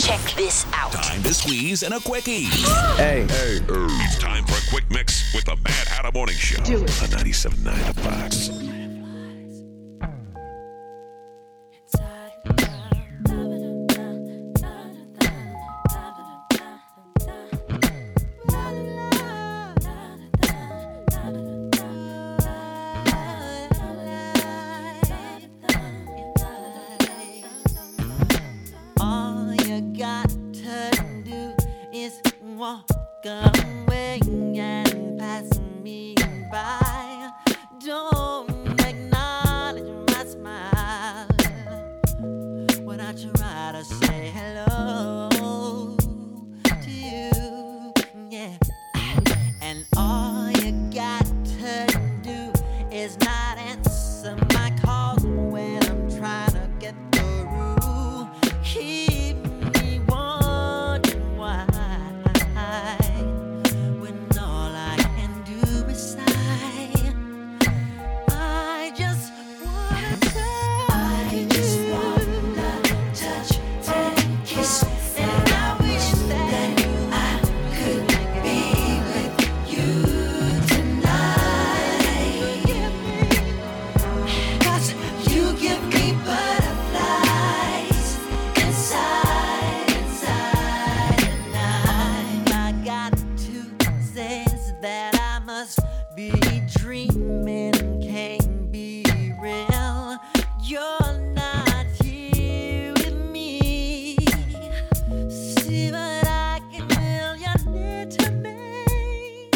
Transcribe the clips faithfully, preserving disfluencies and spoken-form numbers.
Check this out. Time to squeeze and a quickie. Hey, hey, It's time for a quick mix with the Mad Hatter Morning Show Do it. on ninety-seven point nine The Fox. All you got to do is walk away and pass me by. Don't acknowledge my smile when I try to say hello to you. Yeah. And all you got to do is not answer my calls when I'm trying to get through. Keep me wondering why, when all I can do is sigh. I just wanna touch. I just wanna touch and kiss, and I wish that I could be with you tonight. 'Cause you give me butterflies inside, inside, and all I got to say is that I must be dreaming, can't be real. You're not here with me. See, but I can feel you're near to me.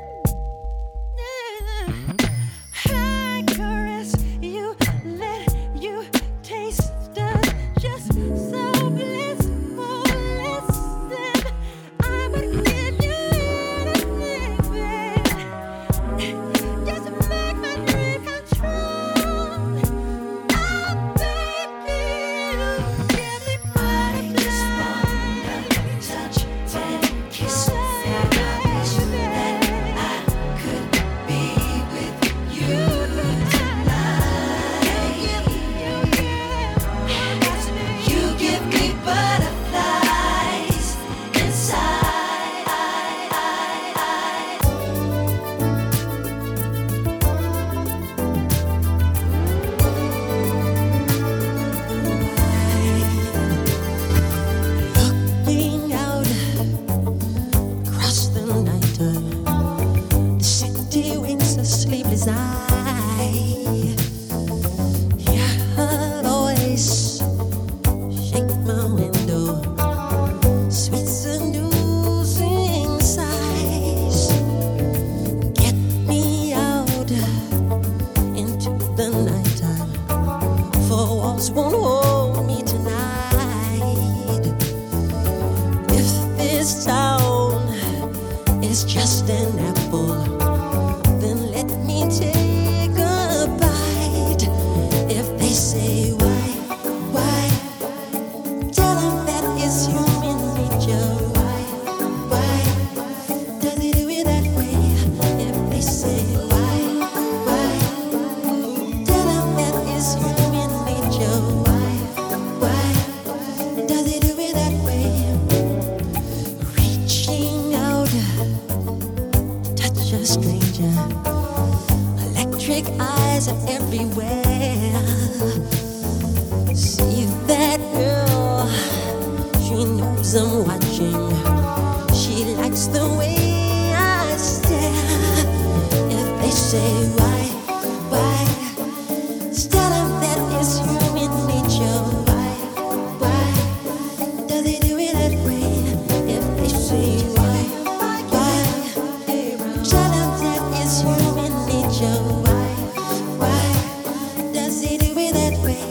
I caress you, let you taste us, just so blissful. Listen, I would give you anything, baby. Just to make my dream come true. Oh, baby, you give me butterflies. Touch and kiss, and I wish that I could be with you tonight. You give me butterflies inside. Looking out across the night, the city winks a sleepless eye. Hear her voice shake my window, sweet seducing sighs. Get me out into the nighttime, for walls won't hold me tonight. If this town is just an apple, then let me take a bite. If they say why, why, tell them that it's human nature. Why, why, does it do it that way? If they say why, why, tell them that it's human nature. Why, why, does it do it that way? Reaching out, touch a stranger. Electric eyes are everywhere. See that girl, she knows I'm watching. She likes the way I stare. If they say why, why, tell them that it's human nature. Why, why, does it do it that way? If they say why, why, tell them that it's human nature. Why, why, does it do it that way?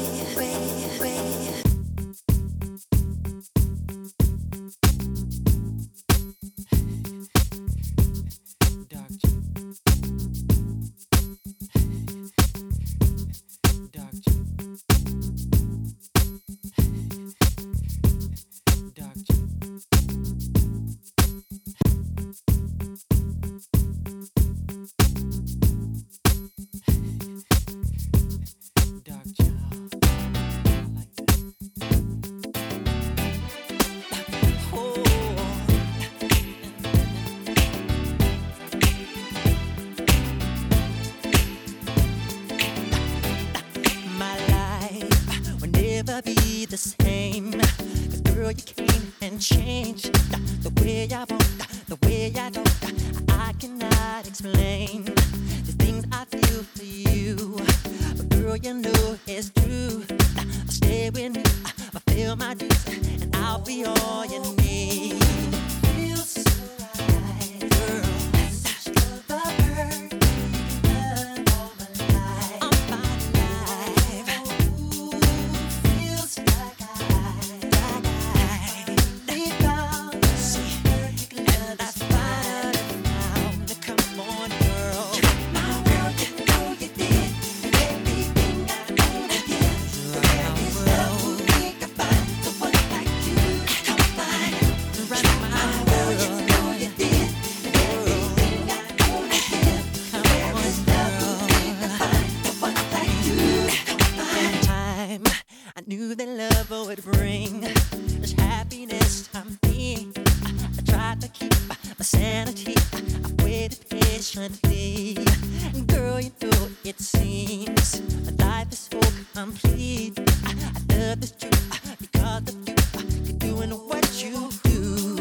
Girl, you came and changed the way I walk, the way I talk. I cannot explain the things I feel for you. But girl, you know it's true. Stay with me, fulfill my dreams, and I'll be all you need. Feels so right, girl. Such the perfect love all my life. All my life. Ooh, feels like I, like I, they found see, and I found it now. Come on, girl. My world, you know you did everything I ever did. There is love who we can find someone like you. Come find, right my world, you know you did everything I ever did. There is love who we can find someone like you. Come find. Time I knew that love would bring this happiness to me. I tried to keep my sanity. I waited patiently. Girl, you know it seems life is so complete. I, I love this truth because of you. You're doing what you do.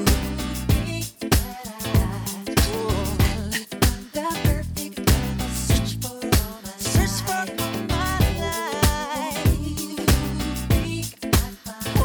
The perfect love, search for all my life. Search for all my life. Oh,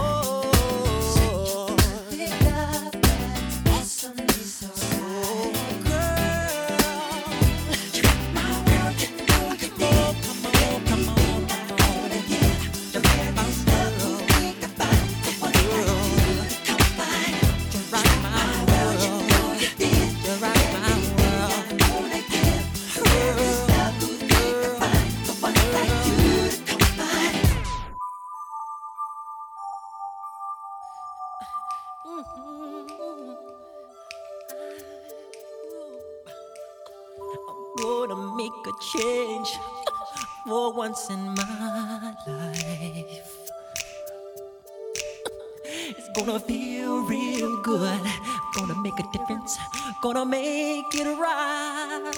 perfect love that's awesomely so right. Girl, my world, you know you did. Come on, come on, come on. The very best love who we can find. Someone like you to come find. To rock my world, you know you did. To rock my world. Only give. The very best love who we can find. Someone like you to come find. I'm gonna make a change for once in my life. It's gonna feel real good. Gonna make a difference. Gonna make it right.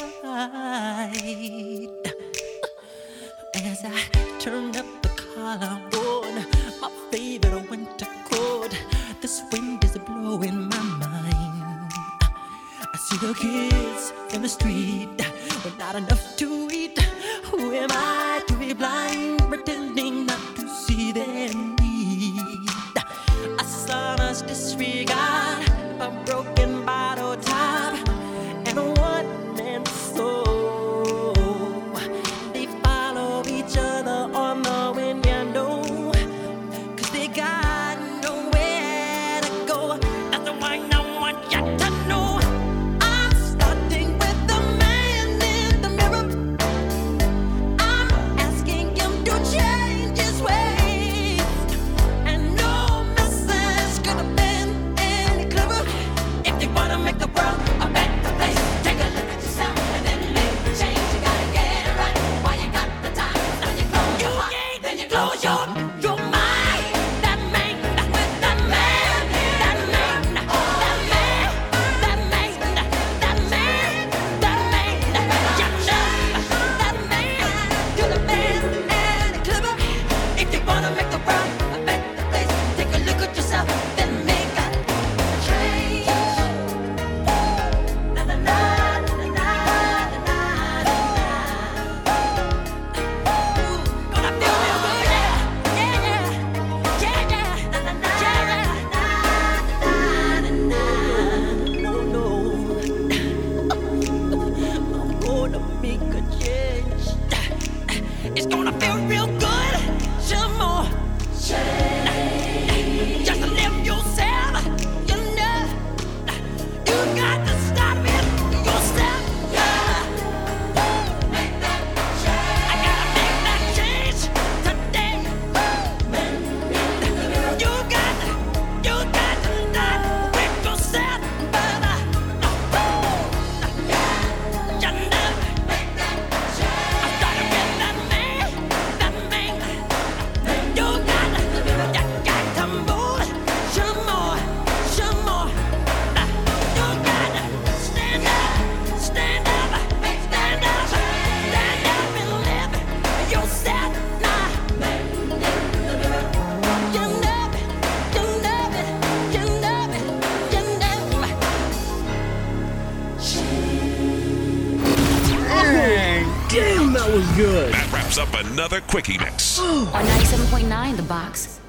As I turn up the collar on my favorite winter coat, this wind is blowing my mind. I see the kids in the street with not enough to eat. Who am I to be blind, pretending not to see their need? A son's disregard, a broken bottle top, and a one-man soul. They follow each other on the window, 'cause they got nowhere to go. That's why I want you to know I'm starting with the man in the mirror. I'm asking him to change his ways, and no message could have been any clearer. If you wanna make the world that was good. That wraps up another Quickie Mix. On ninety-seven point nine The Box.